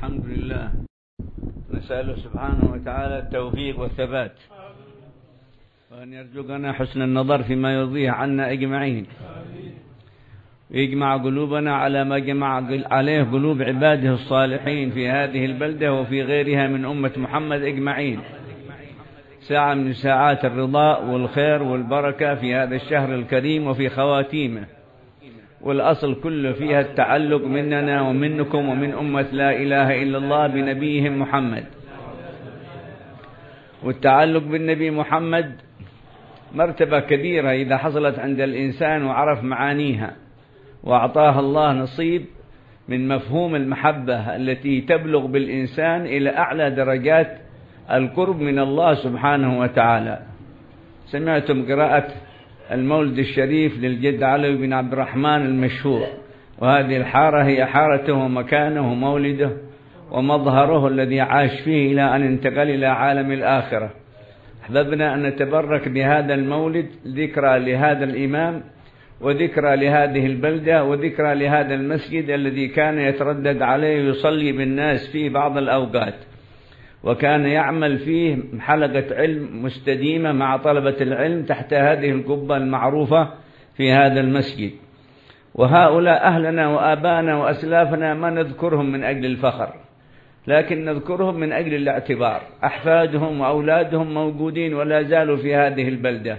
الحمد لله، نسأله سبحانه وتعالى التوفيق والثبات، وأن يرزقنا حسن النظر فيما يرضيه عنا أجمعين، ويجمع قلوبنا على ما جمع عليه قلوب عباده الصالحين في هذه البلدة وفي غيرها من أمة محمد أجمعين، ساعة من ساعات الرضا والخير والبركة في هذا الشهر الكريم وفي خواتيمه، والأصل كله فيها التعلق مننا ومنكم ومن أمة لا إله إلا الله بنبيهم محمد. والتعلق بالنبي محمد مرتبة كبيرة إذا حصلت عند الإنسان وعرف معانيها وأعطاها الله نصيب من مفهوم المحبة التي تبلغ بالإنسان إلى أعلى درجات القرب من الله سبحانه وتعالى. سمعتم قراءة المولد الشريف للجد علي بن عبد الرحمن المشهور، وهذه الحارة هي حارته ومكانه ومولده ومظهره الذي عاش فيه إلى أن انتقل إلى عالم الآخرة. أحببنا أن نتبرك بهذا المولد ذكرى لهذا الإمام، وذكرى لهذه البلدة، وذكرى لهذا المسجد الذي كان يتردد عليه ويصلي بالناس في بعض الأوقات، وكان يعمل فيه حلقة علم مستديمة مع طلبة العلم تحت هذه القبة المعروفة في هذا المسجد. وهؤلاء أهلنا وآبانا وأسلافنا ما نذكرهم من أجل الفخر، لكن نذكرهم من أجل الاعتبار. أحفادهم وأولادهم موجودين ولا زالوا في هذه البلدة،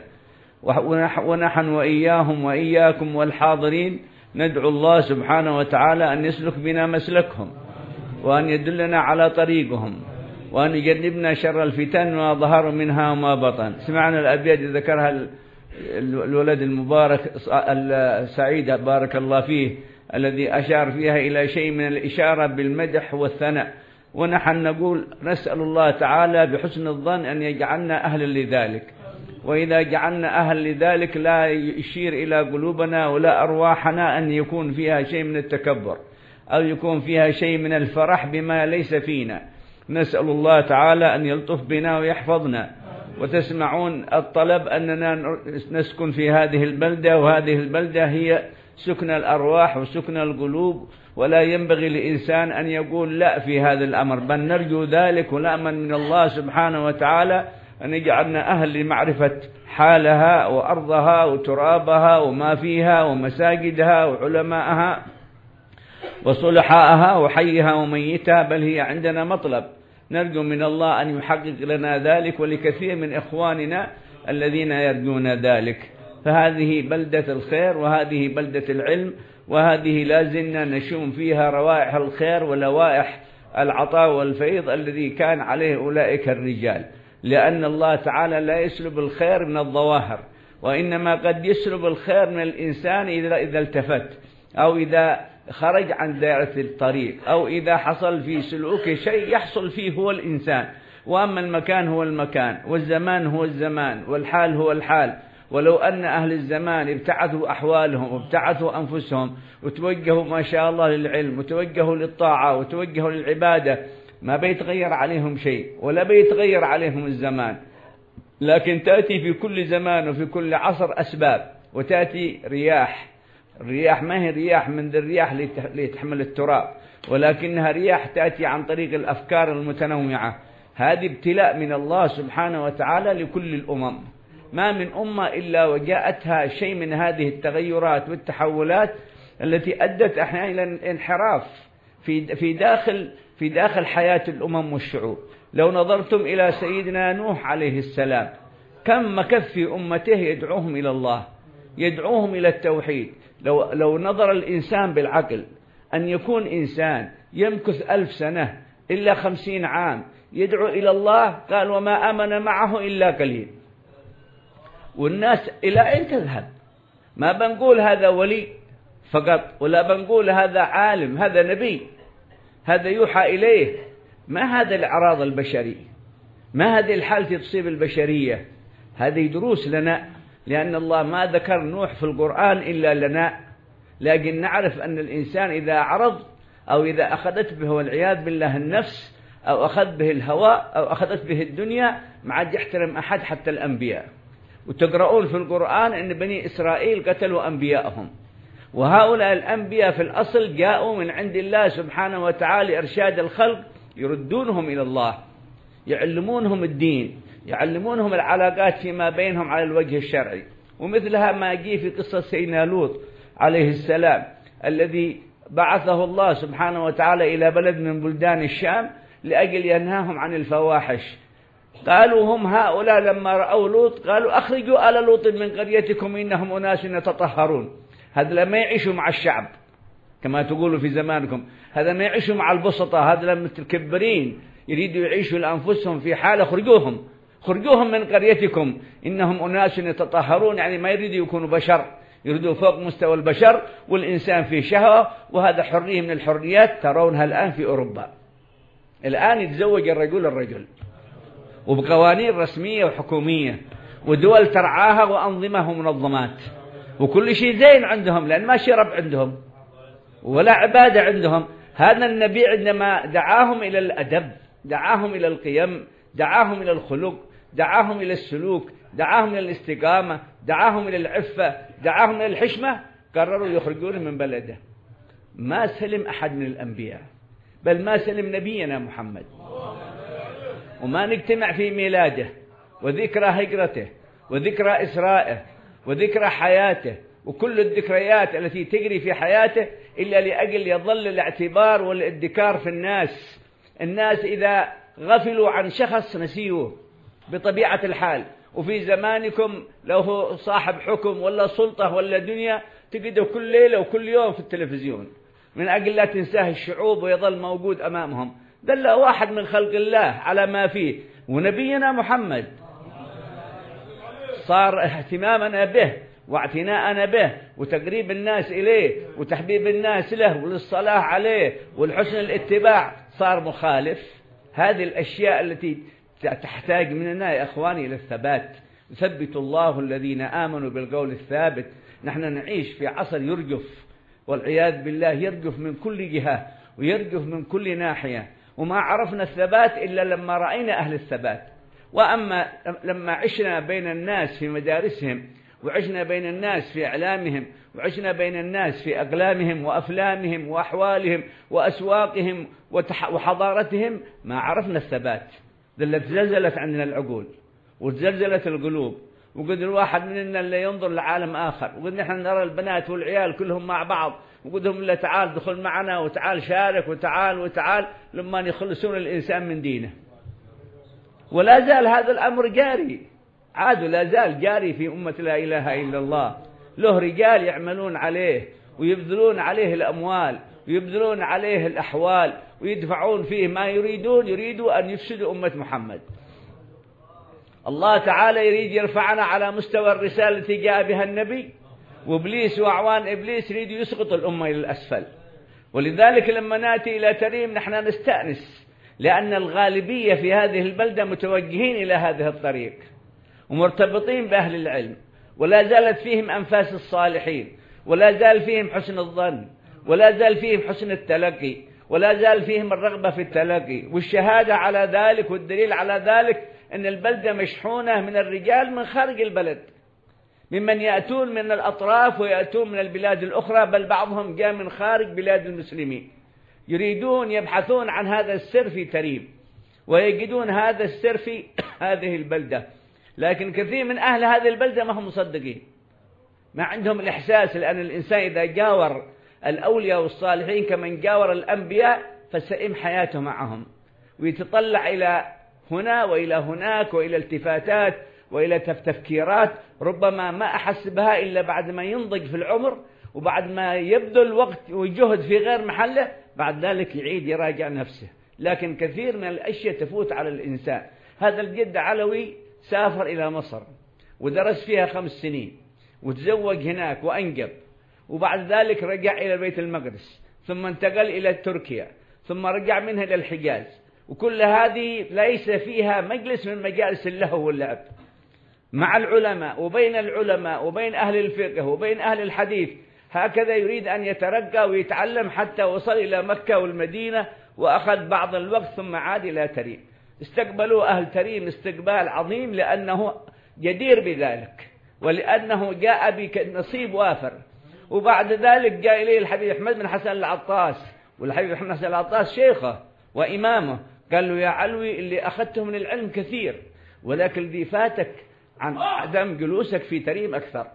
ونحن وإياهم وإياكم والحاضرين ندعو الله سبحانه وتعالى أن يسلك بنا مسلكهم، وأن يدلنا على طريقهم، وأن يجنبنا شر الفتن ما ظهر منها وما بطن. سمعنا الأبيات ذكرها الولد المبارك السعيد بارك الله فيه، الذي أشار فيها إلى شيء من الإشارة بالمدح والثناء، ونحن نقول نسأل الله تعالى بحسن الظن أن يجعلنا أهلا لذلك، وإذا جعلنا أهل لذلك لا يشير إلى قلوبنا ولا أرواحنا أن يكون فيها شيء من التكبر أو يكون فيها شيء من الفرح بما ليس فينا. نسأل الله تعالى أن يلطف بنا ويحفظنا. وتسمعون الطلب أننا نسكن في هذه البلدة، وهذه البلدة هي سكن الأرواح وسكن القلوب، ولا ينبغي لإنسان أن يقول لا في هذا الأمر، بل نرجو ذلك ونأمن من الله سبحانه وتعالى أن يجعلنا أهل لمعرفة حالها وأرضها وترابها وما فيها ومساجدها وعلماءها وصلحائها وحيها وميتها، بل هي عندنا مطلب نرجو من الله أن يحقق لنا ذلك ولكثير من إخواننا الذين يرجون ذلك. فهذه بلدة الخير، وهذه بلدة العلم، وهذه لازلنا نشوم فيها روائح الخير ولوائح العطاء والفيض الذي كان عليه أولئك الرجال، لأن الله تعالى لا يسلب الخير من الظواهر، وإنما قد يسلب الخير من الإنسان إذا التفت، أو إذا خرج عن دائرة الطريق، أو إذا حصل في سلوكه شيء يحصل فيه هو الإنسان. وأما المكان هو المكان، والزمان هو الزمان، والحال هو الحال. ولو أن أهل الزمان ابتعثوا أحوالهم وابتعثوا أنفسهم وتوجهوا ما شاء الله للعلم وتوجهوا للطاعة وتوجهوا للعبادة، ما بيتغير عليهم شيء ولا بيتغير عليهم الزمان. لكن تأتي في كل زمان وفي كل عصر أسباب، وتأتي رياح. الرياح ما هي رياح من ذي الرياح اللي تحمل التراب، ولكنها رياح تأتي عن طريق الأفكار المتنوعة. هذه ابتلاء من الله سبحانه وتعالى لكل الأمم، ما من أمة إلا وجاءتها شيء من هذه التغيرات والتحولات التي أدت أحيانا إلى الانحراف في داخل حياة الأمم والشعوب. لو نظرتم إلى سيدنا نوح عليه السلام، كم مكث في أمته يدعوهم إلى الله، يدعوهم إلى التوحيد. لو نظر الإنسان بالعقل أن يكون إنسان يمكث 1000 سنة إلا 50 عام يدعو إلى الله، قال وما آمن معه إلا قليل. والناس إلى أين تذهب؟ ما بنقول هذا ولي فقط، ولا بنقول هذا عالم، هذا نبي، هذا يوحى إليه. ما هذا الأعراض البشرية، ما هذه الحالة تصيب البشرية. هذه دروس لنا، لأن الله ما ذكر نوح في القرآن إلا لنا، لكن نعرف أن الإنسان إذا عرض أو إذا أخذت به والعياذ بالله النفس، أو أخذ به الهواء، أو أخذت به الدنيا، ما عاد يحترم أحد حتى الأنبياء. وتقرؤون في القرآن أن بني إسرائيل قتلوا أنبياءهم، وهؤلاء الأنبياء في الأصل جاءوا من عند الله سبحانه وتعالى إرشاد الخلق، يردونهم إلى الله، يعلمونهم الدين، يعلمونهم العلاقات فيما بينهم على الوجه الشرعي. ومثلها ما جاء في قصة سيدنا لوط عليه السلام الذي بعثه الله سبحانه وتعالى إلى بلد من بلدان الشام لأجل ينهاهم عن الفواحش. قالوا هم هؤلاء لما رأوا لوط قالوا أخرجوا آل لوط من قريتكم إنهم أناس يتطهرون. هذا لما يعيشوا مع الشعب كما تقولوا في زمانكم، هذا ما يعيشوا مع البسطة، هذا لما المتكبرين يريدوا يعيشوا لأنفسهم في حالة خرجوهم من قريتكم إنهم أناس يتطهرون، يعني ما يريدوا يكونوا بشر، يريدوا فوق مستوى البشر، والإنسان في شهوة، وهذا حرية من الحريات ترونها الآن في أوروبا. الآن يتزوج الرجل وبقوانين رسمية وحكومية ودول ترعاها وأنظمة ومنظمات، وكل شيء زين عندهم لأن ما شرب عندهم ولا عبادة عندهم. هذا النبي عندما دعاهم إلى الأدب، دعاهم إلى القيم، دعاهم إلى الخلق، دعاهم إلى السلوك، دعاهم إلى الاستقامة، دعاهم إلى العفة، دعاهم إلى الحشمة، قرروا يخرجونه من بلده. ما سلم أحد من الأنبياء، بل ما سلم نبينا محمد. وما نجتمع في ميلاده وذكرى هجرته وذكرى إسرائه وذكرى حياته وكل الذكريات التي تجري في حياته إلا لأجل يظل الاعتبار والادكار في الناس. الناس إذا غفلوا عن شخص نسيوه بطبيعة الحال. وفي زمانكم لو هو صاحب حكم ولا سلطة ولا دنيا تجده كل ليلة وكل يوم في التلفزيون من أجل لا تنساه الشعوب ويظل موجود أمامهم. دل واحد من خلق الله على ما فيه. ونبينا محمد صار اهتمامنا به واعتناءنا به وتقريب الناس إليه وتحبيب الناس له وللصلاة عليه والحسن الاتباع صار مخالف. هذه الأشياء التي تحتاج مننا يا إخواني إلى الثبات. يثبت الله الذين آمنوا بالقول الثابت. نحن نعيش في عصر يرجف والعياذ بالله، يرجف من كل جهة ويرجف من كل ناحية، وما عرفنا الثبات إلا لما رأينا أهل الثبات. وأما لما عشنا بين الناس في مدارسهم وعشنا بين الناس في إعلامهم وعشنا بين الناس في أقلامهم وأفلامهم وأحوالهم وأسواقهم وحضارتهم ما عرفنا الثبات. زلزلت عندنا العقول وتزلزلت القلوب، وقد الواحد مننا اللي ينظر لعالم آخر، وقد نحن نرى البنات والعيال كلهم مع بعض، وقدهم إلا تعال دخل معنا وتعال شارك وتعال لما يخلصون الإنسان من دينه. ولا زال هذا الأمر جاري، عاد لا زال جاري في أمة لا إله إلا الله. له رجال يعملون عليه ويبذلون عليه الأموال ويبذلون عليه الأحوال ويدفعون فيه ما يريدوا أن يفسدوا أمة محمد. الله تعالى يريد يرفعنا على مستوى الرسالة التي جاء بها النبي، وإبليس وأعوان إبليس يريدوا يسقط الأمة إلى الأسفل. ولذلك لما نأتي إلى تريم نحن نستأنس، لأن الغالبية في هذه البلدة متوجهين إلى هذه الطريق ومرتبطين بأهل العلم، ولا زالت فيهم أنفاس الصالحين، ولا زال فيهم حسن الظن، ولا زال فيهم حسن التلقي، ولا زال فيهم الرغبة في التلقي. والشهادة على ذلك والدليل على ذلك أن البلدة مشحونة من الرجال من خارج البلد، ممن يأتون من الأطراف ويأتون من البلاد الأخرى، بل بعضهم جاء من خارج بلاد المسلمين، يريدون يبحثون عن هذا السر في تريم ويجدون هذا السر في هذه البلدة. لكن كثير من أهل هذه البلدة ما هم مصدقين، ما عندهم الإحساس، لأن الإنسان إذا جاور الأولياء والصالحين كمن جاور الأنبياء فسئم حياته معهم، ويتطلع إلى هنا وإلى هناك وإلى التفاتات وإلى تفكيرات ربما ما أحس بها إلا بعد ما ينضج في العمر، وبعد ما يبذل وقت وجهد في غير محله بعد ذلك يعيد يراجع نفسه. لكن كثير من الأشياء تفوت على الإنسان. هذا الجد علوي سافر إلى مصر ودرس فيها 5 سنين وتزوج هناك وأنجب، وبعد ذلك رجع إلى بيت المقدس، ثم انتقل إلى تركيا، ثم رجع منها إلى الحجاز. وكل هذه ليس فيها مجلس من مجالس اللهو واللعب مع العلماء وبين العلماء وبين أهل الفقه وبين أهل الحديث. هكذا يريد أن يترقى ويتعلم حتى وصل إلى مكة والمدينة وأخذ بعض الوقت ثم عاد إلى تريم. استقبلوا أهل تريم استقبال عظيم لأنه جدير بذلك، ولأنه جاء بنصيب وافر، وبعد ذلك جاء إليه الحبيب أحمد بن حسن العطاس، والحبيب أحمد بن حسن العطاس شيخه وإمامه، قال له: يا علوي، اللي أخذته من العلم كثير، ولكن الذي فاتك عن عدم جلوسك في تريم أكثر.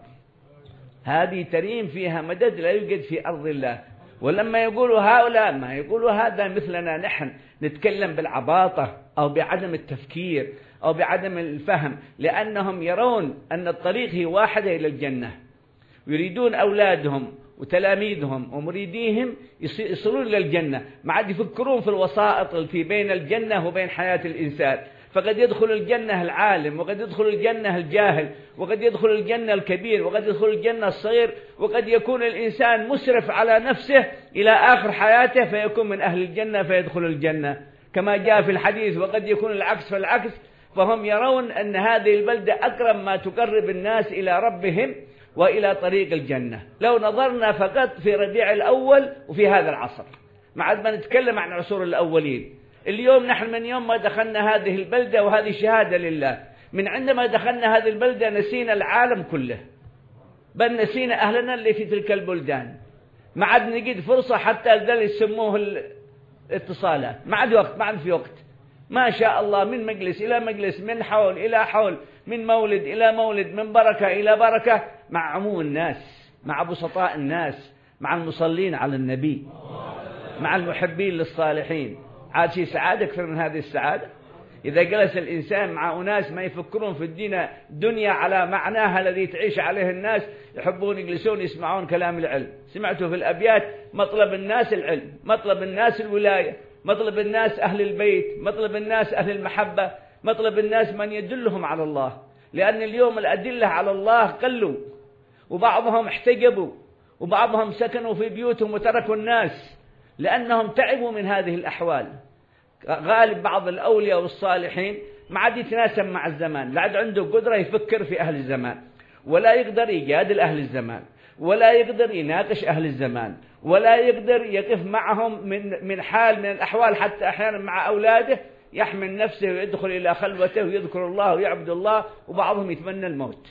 هذه تريم فيها مدد لا يوجد في أرض الله. ولما يقولوا هؤلاء ما يقولوا هذا مثلنا نحن نتكلم بالعباطة أو بعدم التفكير أو بعدم الفهم، لأنهم يرون أن الطريق هي واحدة إلى الجنة، ويريدون أولادهم وتلاميذهم ومريديهم يصلون إلى الجنة، ما عاد يفكرون في الوسائط التي بين الجنة وبين حياة الإنسان. فقد يدخل الجنة العالم، وقد يدخل الجنة الجاهل، وقد يدخل الجنة الكبير، وقد يدخل الجنة الصغير، وقد يكون الإنسان مسرف على نفسه إلى آخر حياته فيكون من أهل الجنة فيدخل الجنة كما جاء في الحديث، وقد يكون العكس فالعكس. فهم يرون أن هذه البلدة أقرب ما تقرب الناس إلى ربهم وإلى طريق الجنة. لو نظرنا فقط في ربيع الأول وفي هذا العصر، ما عاد ما نتكلم عن عصور الأولين. اليوم نحن من يوم ما دخلنا هذه البلدة، وهذه شهادة لله، من عندما دخلنا هذه البلدة نسينا العالم كله، بل نسينا أهلنا اللي في تلك البلدان. ما عاد نجد فرصة حتى ذل يسموه الاتصالات، ما عاد وقت، ما عاد في وقت. ما شاء الله، من مجلس إلى مجلس، من حول إلى حول، من مولد إلى مولد، من بركة إلى بركة، مع عموم الناس، مع بسطاء الناس، مع المصلين على النبي، مع المحبين للصالحين. عاد شيء سعادة أكثر من هذه السعادة؟ إذا جلس الإنسان مع أناس ما يفكرون في الدين دنيا على معناها الذي تعيش عليه الناس، يحبون يجلسون يسمعون كلام العلم. سمعتوا في الأبيات: مطلب الناس العلم، مطلب الناس الولاية، مطلب الناس أهل البيت، مطلب الناس أهل المحبة، مطلب الناس من يدلهم على الله. لأن اليوم الأدلة على الله قلوا، وبعضهم احتجبوا، وبعضهم سكنوا في بيوتهم وتركوا الناس لأنهم تعبوا من هذه الأحوال. غالب بعض الأولياء والصالحين ما عاد يتناسب مع الزمان، لا عاد عنده قدرة يفكر في أهل الزمان، ولا يقدر يجادل أهل الزمان، ولا يقدر يناقش أهل الزمان، ولا يقدر يقف معهم من حال من الأحوال، حتى أحيانا مع أولاده يحمل نفسه ويدخل إلى خلوته ويذكر الله ويعبد الله، وبعضهم يتمنى الموت.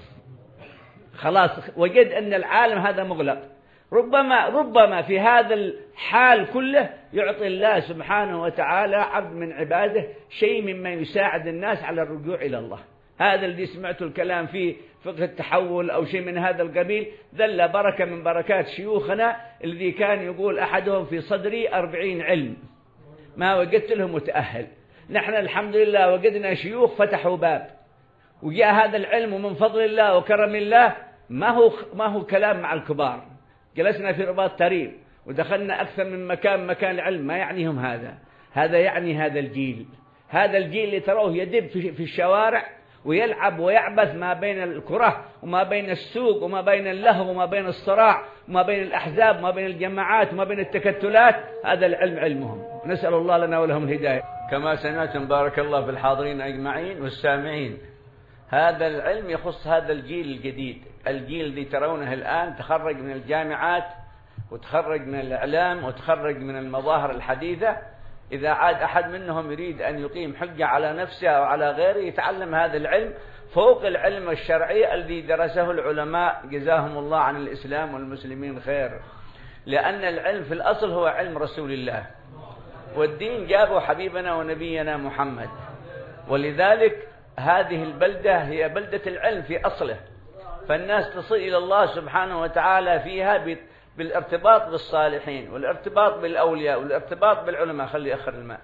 خلاص وجد أن العالم هذا مغلق. ربما في هذا الحال كله يعطي الله سبحانه وتعالى عبد من عباده شيء مما يساعد الناس على الرجوع إلى الله. هذا الذي سمعت الكلام فيه فقه التحول أو شيء من هذا القبيل، ذل بركة من بركات شيوخنا الذي كان يقول أحدهم: في صدري 40 علم ما وجدت له متأهل. نحن الحمد لله وجدنا شيوخ فتحوا باب، وجاء هذا العلم، ومن فضل الله وكرم الله ما هو كلام مع الكبار. جلسنا في رباط تريم ودخلنا أكثر من مكان العلم، ما يعنيهم هذا يعني هذا الجيل اللي تروه يدب في الشوارع ويلعب ويعبث ما بين الكره وما بين السوق وما بين اللهو وما بين الصراع وما بين الأحزاب وما بين الجماعات وما بين التكتلات. هذا العلم علمهم، نسأل الله لنا ولهم الهداية. كما سمعتم بارك الله في الحاضرين أجمعين والسامعين، هذا العلم يخص هذا الجيل الجديد، الجيل الذي ترونه الآن تخرج من الجامعات وتخرج من الإعلام وتخرج من المظاهر الحديثة. إذا عاد أحد منهم يريد أن يقيم حجة على نفسه أو على غيره يتعلم هذا العلم فوق العلم الشرعي الذي درسه العلماء جزاهم الله عن الإسلام والمسلمين خير. لأن العلم في الأصل هو علم رسول الله، والدين جابه حبيبنا ونبينا محمد، ولذلك هذه البلدة هي بلدة العلم في أصله. فالناس تصل إلى الله سبحانه وتعالى فيها بالارتباط بالصالحين والارتباط بالأولياء والارتباط بالعلماء. خلي أخر الماء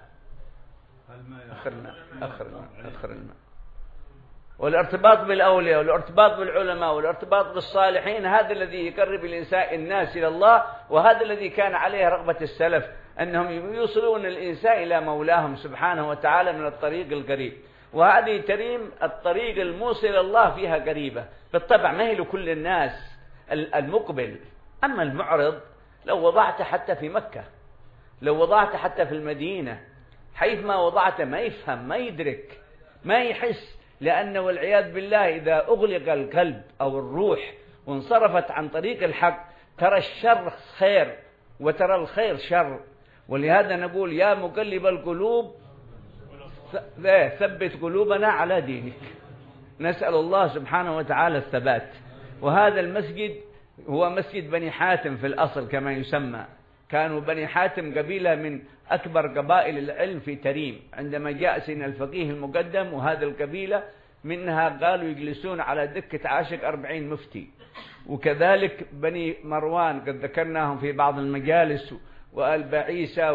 والارتباط بالأولياء والارتباط بالعلماء والارتباط بالصالحين، هذا الذي يقرب الناس إلى الله، وهذا الذي كان عليه رغبة السلف أنهم يوصلون الإنسان إلى مولاهم سبحانه وتعالى من الطريق القريب. وهذه تريم الطريق الموصل إلى الله فيها قريبة بالطبع، ما هي لكل الناس المقبل. أما المعرض لو وضعته حتى في مكة، لو وضعته حتى في المدينة، حيث ما وضعته ما يفهم، ما يدرك، ما يحس. لأنه والعياذ بالله إذا أغلق القلب أو الروح وانصرفت عن طريق الحق ترى الشر خير وترى الخير شر. ولهذا نقول: يا مقلب القلوب ثبت قلوبنا على دينك. نسأل الله سبحانه وتعالى الثبات. وهذا المسجد هو مسجد بني حاتم في الأصل كما يسمى. كانوا بني حاتم قبيلة من أكبر قبائل العلم في تريم. عندما جاء سيدنا الفقيه المقدم وهذه القبيلة منها قالوا يجلسون على دكة عاشق 40 مفتي. وكذلك بني مروان قد ذكرناهم في بعض المجالس، وآل بعيسى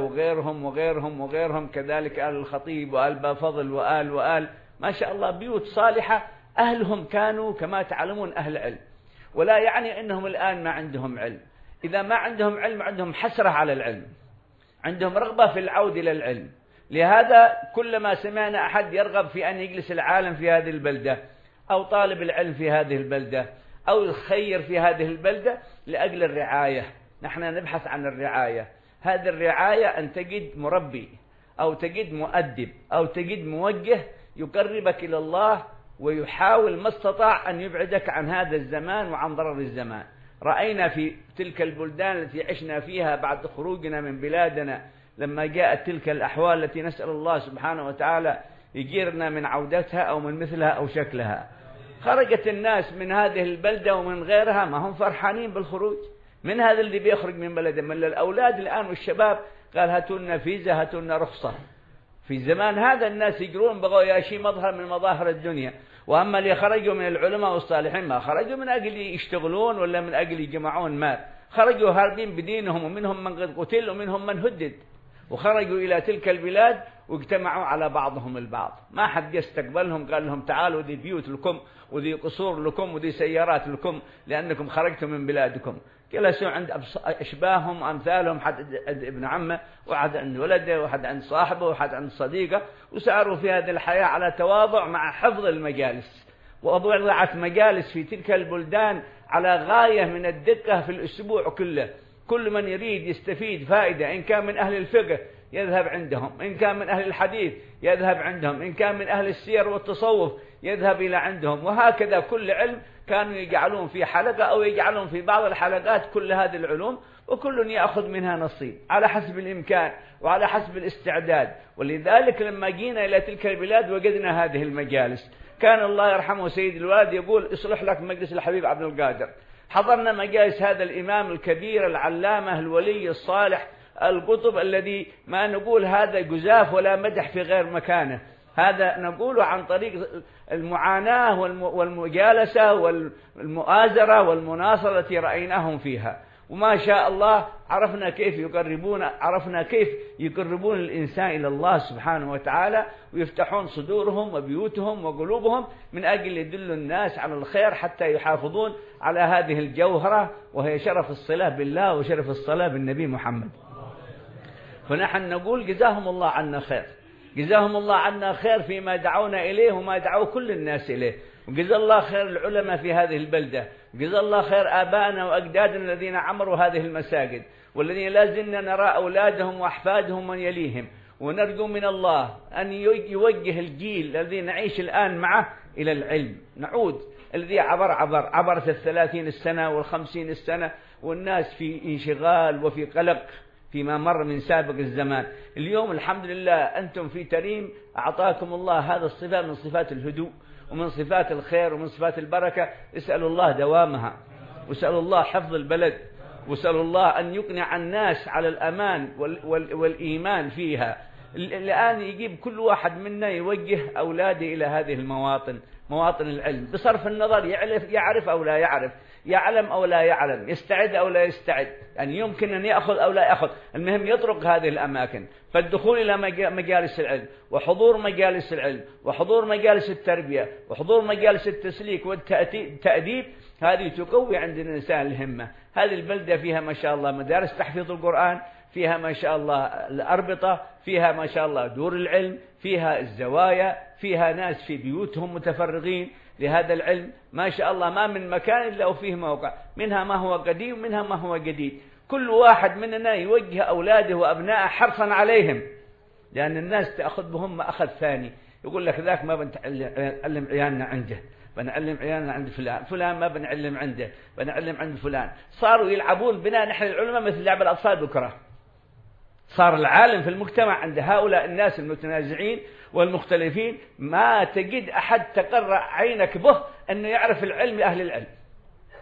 وغيرهم كذلك آل الخطيب وآل بافضل وآل ما شاء الله بيوت صالحة. أهلهم كانوا كما تعلمون أهل علم، ولا يعني أنهم الآن ما عندهم علم. إذا ما عندهم علم عندهم حسرة على العلم، عندهم رغبة في العودة إلى العلم. لهذا كلما سمعنا أحد يرغب في أن يجلس العالم في هذه البلدة أو طالب العلم في هذه البلدة أو الخير في هذه البلدة لأجل الرعاية. نحن نبحث عن الرعاية. هذه الرعاية أن تجد مربي أو تجد مؤدب أو تجد موجه يقربك إلى الله ويحاول ما استطاع أن يبعدك عن هذا الزمان وعن ضرر الزمان. رأينا في تلك البلدان التي عشنا فيها بعد خروجنا من بلادنا لما جاءت تلك الأحوال التي نسأل الله سبحانه وتعالى يجيرنا من عودتها أو من مثلها أو شكلها. خرجت الناس من هذه البلدة ومن غيرها ما هم فرحانين بالخروج. من هذا اللي بيخرج من بلده؟ من الأولاد الآن والشباب قال هاتوا لنا فيزا، هاتوا لنا رخصة. في زمان هذا الناس يجرون بغوا يا شيء مظهر من مظاهر الدنيا. وأما اللي خرجوا من العلماء والصالحين ما خرجوا من أجل يشتغلون ولا من أجل يجمعون مال، خرجوا هاربين بدينهم، ومنهم من قد قتل ومنهم من هدد، وخرجوا إلى تلك البلاد واجتمعوا على بعضهم البعض. ما حد يستقبلهم قال لهم تعالوا ذي بيوت لكم وذي قصور لكم وذي سيارات لكم لأنكم خرجتم من بلادكم. جلسوا عند أشباههم أمثالهم، حد عند ابن عمه وحد عند ولده وحد عند صاحبه وحد عند صديقه، وساروا في هذه الحياة على تواضع مع حفظ المجالس. ووضعت مجالس في تلك البلدان على غاية من الدقة في الأسبوع كله. كل من يريد يستفيد فائدة، إن كان من أهل الفقه يذهب عندهم، إن كان من أهل الحديث يذهب عندهم، إن كان من أهل السير والتصوف يذهب إلى عندهم. وهكذا كل علم كانوا يجعلون في حلقة أو يجعلون في بعض الحلقات كل هذه العلوم، وكل يأخذ منها نصيب على حسب الإمكان وعلى حسب الاستعداد. ولذلك لما جينا إلى تلك البلاد وجدنا هذه المجالس. كان الله يرحمه سيد الوالد يقول اصلح لك مجلس الحبيب عبد القادر. حضرنا مجالس هذا الإمام الكبير العلامة الولي الصالح القطب الذي ما نقول هذا جزاف ولا مدح في غير مكانه، هذا نقوله عن طريق المعاناة والمجالسة والمؤازرة والمناصرة التي رأيناهم فيها. وما شاء الله عرفنا كيف يقربون الإنسان إلى الله سبحانه وتعالى، ويفتحون صدورهم وبيوتهم وقلوبهم من أجل يدلوا الناس على الخير حتى يحافظون على هذه الجوهرة وهي شرف الصلاة بالله وشرف الصلاة بالنبي محمد. فنحن نقول جزاهم الله عنا خير، جزاهم الله عنا خير فيما دعونا إليه وما دعوا كل الناس إليه. وجزا الله خير العلماء في هذه البلدة، وجزا الله خير آبائنا وأجدادنا الذين عمروا هذه المساجد، والذين لا زلنا نرى أولادهم وأحفادهم من يليهم. ونرجو من الله أن يوجه الجيل الذي نعيش الآن معه إلى العلم. نعود الذي عبرت 30 السنة وال50 السنة والناس في انشغال وفي قلق فيما مر من سابق الزمان. اليوم الحمد لله أنتم في تريم أعطاكم الله هذا الصفات من صفات الهدوء ومن صفات الخير ومن صفات البركة. اسألوا الله دوامها، واسألوا الله حفظ البلد، واسألوا الله أن يقنع الناس على الأمان والإيمان فيها. الآن يجيب كل واحد منا يوجه أولاده إلى هذه المواطن، مواطن العلم، بصرف النظر يعرف أو لا يعرف، يعلم أو لا يعلم، يستعد أو لا يستعد، يعني يمكن أن يأخذ أو لا يأخذ، المهم يطرق هذه الأماكن. فالدخول إلى مجالس العلم وحضور مجالس العلم وحضور مجالس التربية وحضور مجالس التسليك والتأديب، هذه تقوي عند الإنسان الهمة. هذه البلدة فيها ما شاء الله مدارس تحفيظ القرآن، فيها ما شاء الله الأربطة، فيها ما شاء الله دور العلم، فيها الزوايا، فيها ناس في بيوتهم متفرغين لهذا العلم. ما شاء الله ما من مكان إلا وفيه موقع، منها ما هو قديم ومنها ما هو جديد. كل واحد مننا يوجه أولاده وأبنائه حرصا عليهم، لأن الناس تأخذ بهم ما أخذ ثاني. يقول لك ذاك ما بنعلم عيالنا عنده، بنعلم عيالنا عند فلان ما بنعلم عنده، بنعلم عند فلان. صاروا يلعبون بنا نحن العلماء مثل لعب الأطفال بكرة. صار العالم في المجتمع عند هؤلاء الناس المتنازعين والمختلفين ما تجد أحد تقر عينك به أنه يعرف العلم أهل العلم.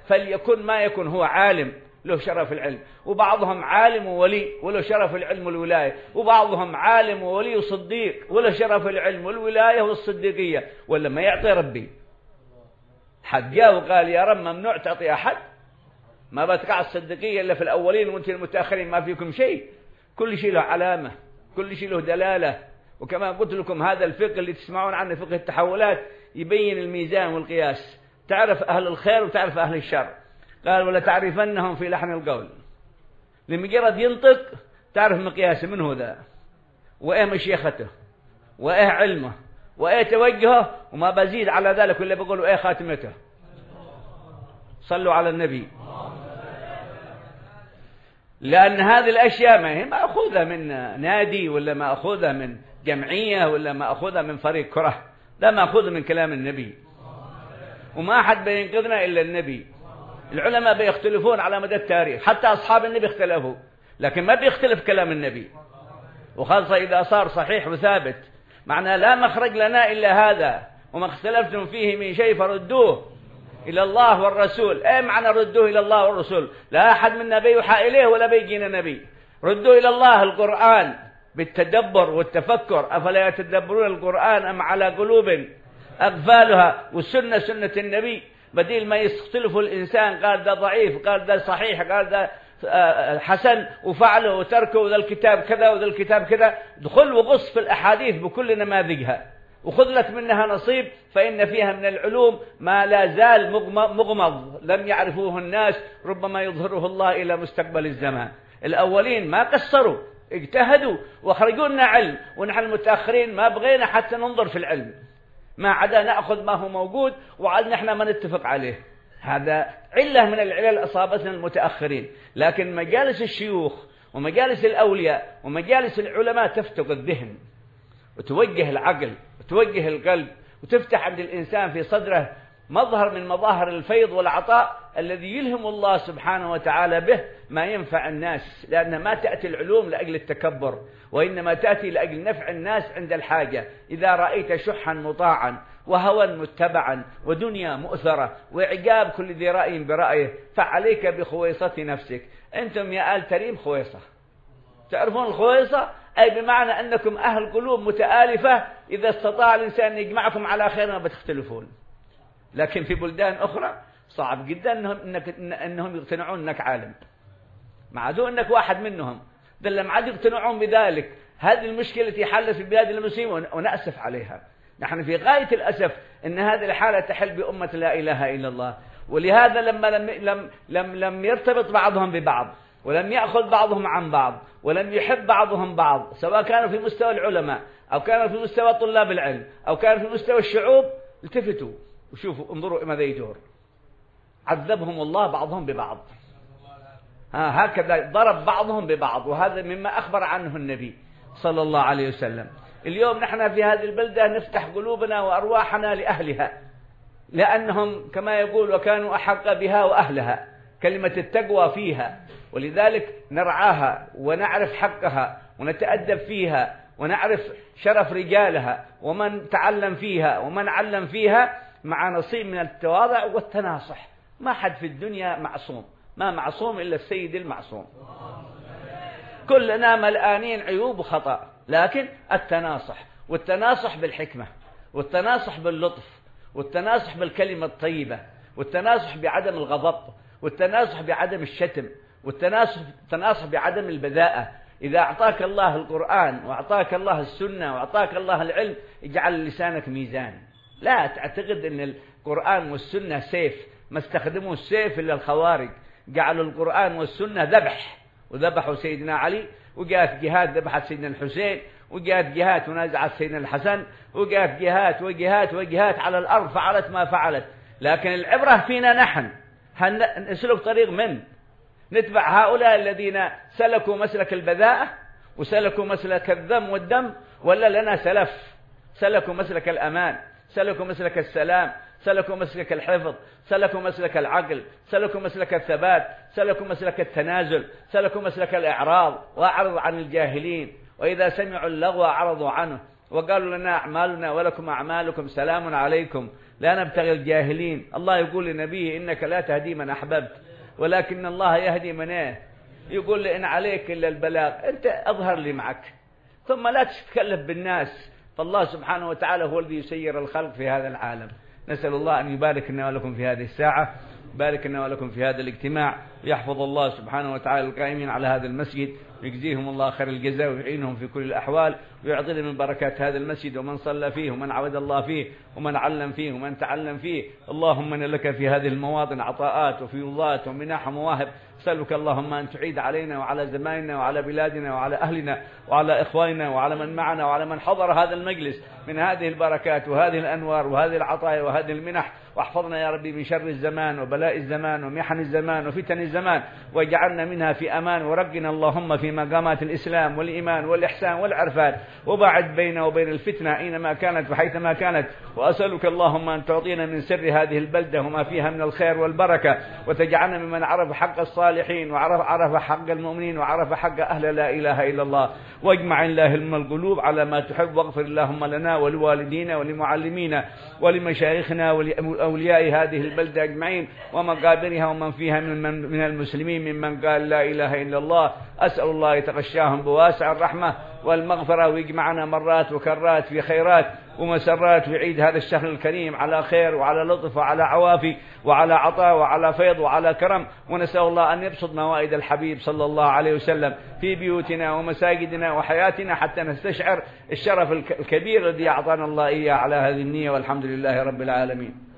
فليكن ما يكن هو عالم له شرف العلم، وبعضهم عالم وولي وله شرف العلم والولاية، وبعضهم عالم وولي وصديق وله شرف العلم والولاية والصديقية، ولا ما يعطي ربي. حد جاء وقال يا رب ممنوع تعطي أحد، ما بتقع الصديقية إلا في الأولين وانت المتأخرين ما فيكم شيء. كل شيء له علامة، كل شيء له دلالة. وكما قلت لكم هذا الفقه اللي تسمعون عنه فقه التحولات يبين الميزان والقياس، تعرف أهل الخير وتعرف أهل الشر. قال ولا تعرفنهم في لحن القول، لمجرد ينطق تعرف مقياسه من هو ذا، وإيه مشيخته، وإيه علمه، وإيه توجهه، وما بزيد على ذلك ولا بقول وإيه خاتمته. صلوا على النبي. لأن هذه الأشياء ما هي مأخوذة من نادي ولا مأخوذة من جمعية ولا مأخوذة من فريق كرة، لا مأخوذة من كلام النبي، وما أحد بينقذنا إلا النبي. العلماء بيختلفون على مدى التاريخ، حتى أصحاب النبي اختلفوا، لكن ما بيختلف كلام النبي، وخاصة إذا صار صحيح وثابت. معنى لا مخرج لنا إلا هذا، وما اختلفتم فيه من شيء فردوه إلى الله والرسول. أي معنى ردوه إلى الله والرسول؟ لا أحد منا بيوحى إليه ولا بيجينا نبي. ردوا إلى الله القرآن بالتدبر والتفكر، أفلا يتدبرون القرآن أم على قلوب أقفالها، والسنة سنة النبي. بديل ما يختلف الإنسان قال ده ضعيف، قال ده صحيح، قال ده حسن وفعله وتركه، وذا الكتاب كذا وذا الكتاب كذا. دخل وغص في الأحاديث بكل نماذجها وخذ لك منها نصيب، فإن فيها من العلوم ما لا زال مغمض لم يعرفوه الناس، ربما يظهره الله إلى مستقبل الزمان. الأولين ما قصروا، اجتهدوا وخرجوا لنا علم، ونحن المتأخرين ما بغينا حتى ننظر في العلم، ما عدا نأخذ ما هو موجود وعاد نحن ما نتفق عليه. هذا علة من العلل أصابتنا المتأخرين. لكن مجالس الشيوخ ومجالس الأولياء ومجالس العلماء تفتق الذهن وتوجه العقل وتوجه القلب، وتفتح عند الإنسان في صدره مظهر من مظاهر الفيض والعطاء الذي يلهم الله سبحانه وتعالى به ما ينفع الناس. لأن ما تأتي العلوم لأجل التكبر، وإنما تأتي لأجل نفع الناس عند الحاجة. إذا رأيت شحا مطاعا وهوى متبعا ودنيا مؤثرة وإعجاب كل ذي رأي برأيه، فعليك بخويصة نفسك. أنتم يا آل تريم خويصة، تعرفون الخويصة؟ أي بمعنى أنكم أهل قلوب متآلفة، إذا استطاع الإنسان يجمعكم على خير ما بتختلفون. لكن في بلدان أخرى صعب جدا أنهم يقتنعون أنك عالم، ما عادوا أنك واحد منهم، بل لم عاد يقتنعون بذلك. هذه المشكلة التي حلت في بلاد المسلمين ونأسف عليها. نحن في غاية الأسف أن هذه الحالة تحل بأمة لا إله إلا الله. ولهذا لم يرتبط بعضهم ببعض، ولم يأخذ بعضهم عن بعض، ولم يحب بعضهم بعض، سواء كانوا في مستوى العلماء أو كانوا في مستوى طلاب العلم أو كانوا في مستوى الشعوب. التفتوا وشوفوا، انظروا ماذا يدور. عذبهم الله بعضهم ببعض، هكذا ضرب بعضهم ببعض، وهذا مما أخبر عنه النبي صلى الله عليه وسلم. اليوم نحن في هذه البلدة نفتح قلوبنا وأرواحنا لأهلها، لأنهم كما يقول وكانوا أحق بها وأهلها، كلمة التقوى فيها، ولذلك نرعاها ونعرف حقها ونتأدب فيها ونعرف شرف رجالها ومن تعلم فيها ومن علم فيها، مع نصيب من التواضع والتناصح. ما حد في الدنيا معصوم، ما معصوم إلا السيد المعصوم. كلنا ملآنين عيوب وخطأ، لكن التناصح، والتناصح بالحكمة، والتناصح باللطف، والتناصح بالكلمة الطيبة، والتناصح بعدم الغضب، والتناصح بعدم الشتم، والتناصح بعدم البذاءة. إذا أعطاك الله القرآن وأعطاك الله السنة وأعطاك الله العلم، اجعل لسانك ميزان. لا تعتقد أن القرآن والسنة سيف، ما استخدموا السيف إلا الخوارج. جعلوا القرآن والسنة ذبح، وذبحوا سيدنا علي، وجاءت جهات ذبحت سيدنا الحسين، وجاءت جهات ونازعت سيدنا الحسن، وجاءت جهات وجهات وجهات على الأرض فعلت ما فعلت. لكن العبرة فينا نحن، نسلك طريق من نتبع هؤلاء الذين سلكوا مسلك البذاءة وسلكوا مسلك الذم والدم، ولا لنا سلف سلكوا مسلك الأمان، سلكوا مسلك السلام، سلكوا مسلك الحفظ، سلكوا مسلك العقل، سلكوا مسلك الثبات، سلكوا مسلك التنازل، سلكوا مسلك الإعراض، وأعرض عن الجاهلين، وإذا سمعوا اللغو أعرضوا عنه، وقالوا لنا أعمالنا ولكم أعمالكم سلام عليكم لا نبتغي الجاهلين. الله يقول لنبيه إنك لا تهدي من أحببت ولكن الله يهدي من يقول لي إن عليك إلا البلاغ، أنت أظهر لي معك ثم لا تتكلف بالناس. فالله سبحانه وتعالى هو الذي يسير الخلق في هذا العالم. نسأل الله أن يبارك لنا ولكم في هذه الساعة، يبارك لنا ولكم في هذا الاجتماع، ويحفظ الله سبحانه وتعالى القائمين على هذا المسجد، ويجزيهم الله خير الجزاء ويعينهم في كل الأحوال، ويعطينا من بركات هذا المسجد ومن صلى فيه ومن عبد الله فيه ومن علم فيه ومن تعلم فيه. اللهم إن لك في هذه المواطن عطاءات وفيوضات ومنح ومواهب، أسألك اللهم أن تعيد علينا وعلى زمائنا وعلى بلادنا وعلى أهلنا وعلى إخواننا وعلى من معنا وعلى من حضر هذا المجلس من هذه البركات وهذه الأنوار وهذه العطايا وهذه المنح. واحفظنا يا ربي من شر الزمان وبلاء الزمان ومحن الزمان وفتن الزمان، واجعلنا منها في أمان، ورقنا اللهم في مقامات الإسلام والإيمان والإحسان والعرفان، وباعد بيننا وبين الفتنة أينما كانت وحيثما كانت. وأسألك اللهم أن تعطينا من سر هذه البلدة وما فيها من الخير والبركة، وتجعلنا ممن عرف حق الصالحين وعرف حق المؤمنين وعرف حق أهل لا إله إلا الله. واجمع اللهم القلوب على ما تحب، واغفر اللهم لنا ولوالدينا ولمعلمينا ولمشايخنا ولأولياء هذه البلدة أجمعين ومقابرها ومن فيها من المسلمين ممن قال لا إله إلا الله. أسأل الله يتغشاهم بواسع الرحمة والمغفرة، ويجمعنا مرات وكرات في خيرات ومسرات، ويعيد هذا الشهر الكريم على خير وعلى لطف وعلى عوافي وعلى عطاء وعلى فيض وعلى كرم. ونسأل الله أن يبسط موائد الحبيب صلى الله عليه وسلم في بيوتنا ومساجدنا وحياتنا حتى نستشعر الشرف الكبير الذي أعطانا الله إياه على هذه النية، والحمد لله رب العالمين.